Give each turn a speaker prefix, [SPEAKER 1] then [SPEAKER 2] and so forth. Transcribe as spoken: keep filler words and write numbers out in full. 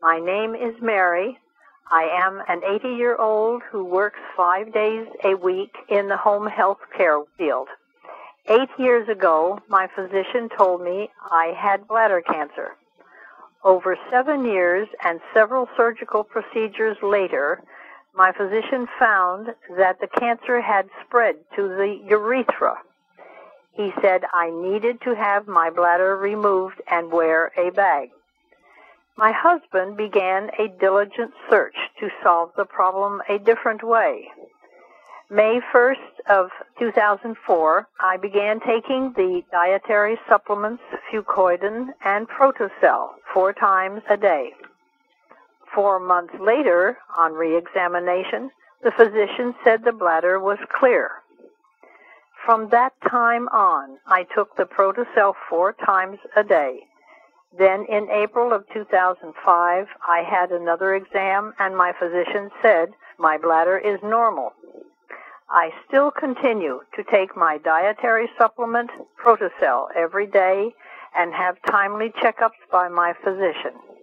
[SPEAKER 1] My name is Mary. I am an eighty-year-old who works five days a week in the home health care field. Eight years ago, my physician told me I had bladder cancer. Over seven years and several surgical procedures later, my physician found that the cancer had spread to the urethra. He said I needed to have my bladder removed and wear a bag. My husband began a diligent search to solve the problem a different way. May first of two thousand four, I began taking the dietary supplements Fucoidan and Protocell four times a day. Four months later, on re-examination, the physician said the bladder was clear. From that time on, I took the Protocell four times a day. Then in April of two thousand five, I had another exam, and my physician said my bladder is normal. I still continue to take my dietary supplement, Protocell, every day and have timely checkups by my physician.